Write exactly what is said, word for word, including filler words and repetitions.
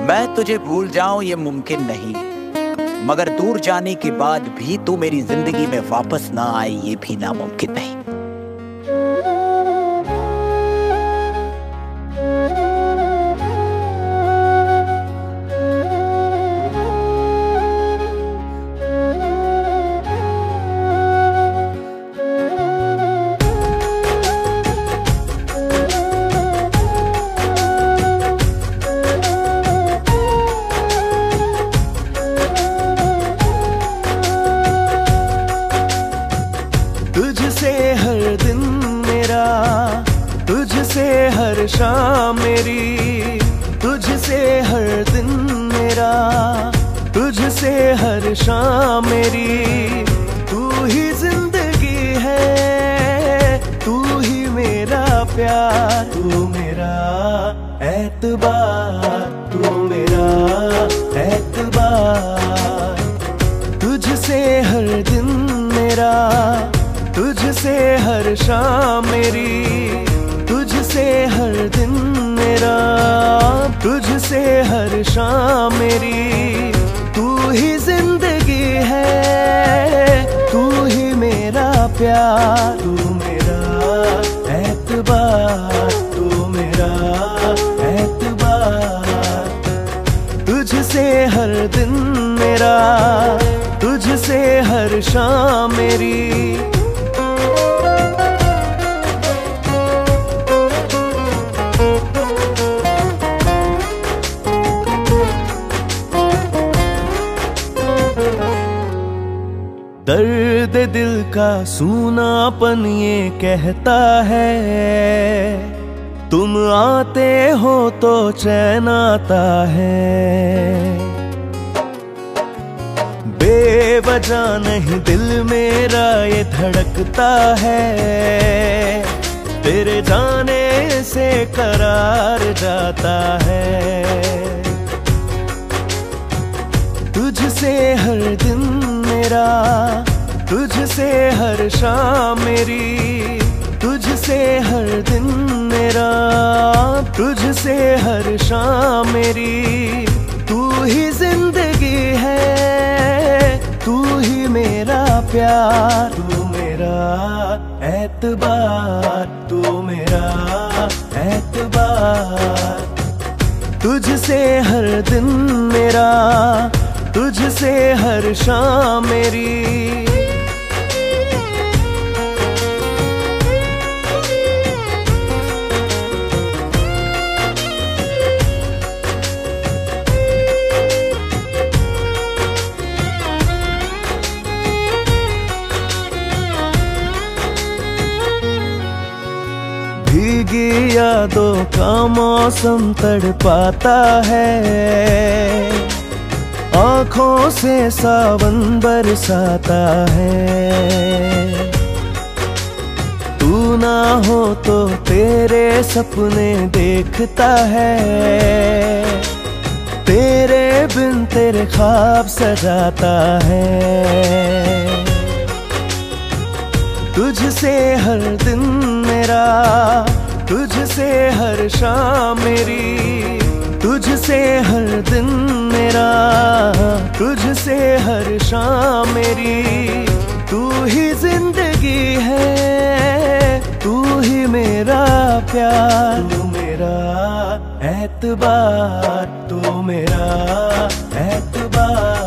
मैं तुझे भूल जाऊं ये मुमकिन नहीं, मगर दूर जाने के बाद भी तू मेरी जिंदगी में वापस ना आए ये भी नामुमकिन नहीं। तुझसे हर दिन मेरा, तुझसे हर शाम मेरी, तुझसे हर दिन मेरा, तुझसे हर शाम मेरी। तू ही जिंदगी है, तू ही मेरा प्यार, तू मेरा एतबार, तू मेरा एतबार। तुझसे हर दिन मेरा, तुझसे हर शाम मेरी, तुझसे हर दिन मेरा, तुझसे हर शाम मेरी। तू ही जिंदगी है, तू ही मेरा प्यार, तू मेरा एतबार, तू मेरा एतबार। तुझसे हर दिन मेरा, तुझसे हर शाम मेरी। दर्द दिल का सूनापन ये कहता है, तुम आते हो तो चैन आता है। बेवजह नहीं दिल मेरा ये धड़कता है, तेरे जाने से करार जाता है। तुझसे हर दिन मेरा, तुझसे हर शाम मेरी, तुझसे हर दिन मेरा, तुझसे हर शाम मेरी। तू ही जिंदगी है, तू ही मेरा प्यार, तू मेरा एतबार, तू मेरा एतबार। तुझसे हर दिन मेरा, तुझसे हर शाम मेरी। भीगी यादों का मौसम तड़पाता है, आँखों से सावन बरसाता है। तू ना हो तो तेरे सपने देखता है, तेरे बिन तेरे ख्वाब सजाता है। तुझसे हर दिन मेरा, तुझसे हर शाम मेरी, तुझसे हर दिन मेरा, तुझसे हर शाम मेरी। तू ही जिंदगी है, तू ही मेरा प्यार, तू मेरा एतबार, तू मेरा एतबार।